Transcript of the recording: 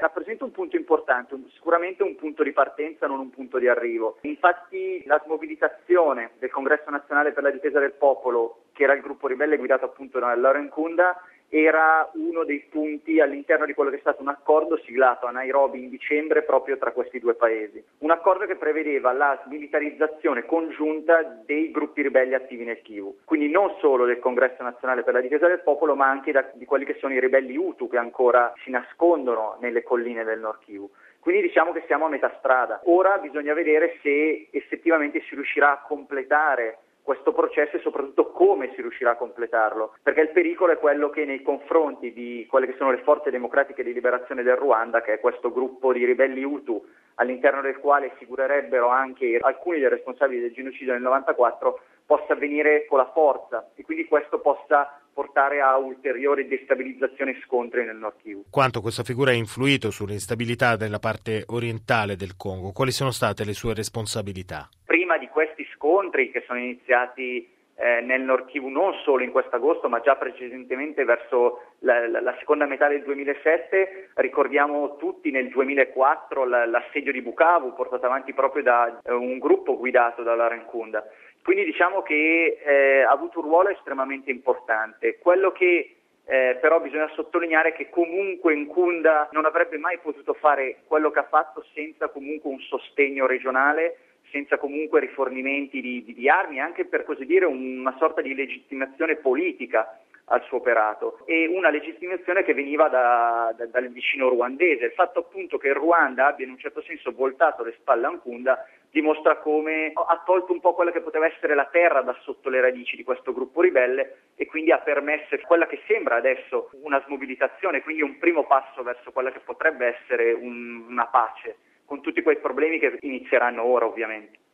rappresenta un punto importante, sicuramente un punto di partenza, non un punto di arrivo. Infatti la smobilitazione del Congresso Nazionale per la Difesa del Popolo, che era il gruppo ribelle guidato appunto da Laurent Nkunda, era uno dei punti all'interno di quello che è stato un accordo siglato a Nairobi in dicembre proprio tra questi due paesi. Un accordo che prevedeva la smilitarizzazione congiunta dei gruppi ribelli attivi nel Kivu. Quindi non solo del Congresso Nazionale per la Difesa del Popolo, ma anche di quelli che sono i ribelli Hutu che ancora si nascondono nelle colline del Nord Kivu. Quindi diciamo che siamo a metà strada. Ora bisogna vedere se effettivamente si riuscirà a completare questo processo e soprattutto come si riuscirà a completarlo, perché il pericolo è quello che nei confronti di quelle che sono le forze democratiche di liberazione del Ruanda, che è questo gruppo di ribelli Hutu all'interno del quale figurerebbero anche alcuni dei responsabili del genocidio nel 94, possa avvenire con la forza e quindi questo possa portare a ulteriore destabilizzazione e scontri nel Nord Kivu. Quanto questa figura ha influito sull'instabilità della parte orientale del Congo? Quali sono state le sue responsabilità? Prima di questi scontri che sono iniziati nel Nord Kivu non solo in quest'agosto ma già precedentemente verso la seconda metà del 2007, ricordiamo tutti nel 2004 l'assedio di Bukavu portato avanti proprio da un gruppo guidato da Laurent Nkunda. Quindi diciamo che ha avuto un ruolo estremamente importante. Quello che però bisogna sottolineare è che comunque Nkunda non avrebbe mai potuto fare quello che ha fatto senza comunque un sostegno regionale, senza comunque rifornimenti di armi, anche per così dire una sorta di legittimazione politica al suo operato e una legittimazione che veniva dal vicino ruandese. Il fatto appunto che il Ruanda abbia in un certo senso voltato le spalle a Nkunda dimostra come ha tolto un po' quella che poteva essere la terra da sotto le radici di questo gruppo ribelle e quindi ha permesso quella che sembra adesso una smobilitazione, quindi un primo passo verso quella che potrebbe essere una pace, con tutti quei problemi che inizieranno ora ovviamente.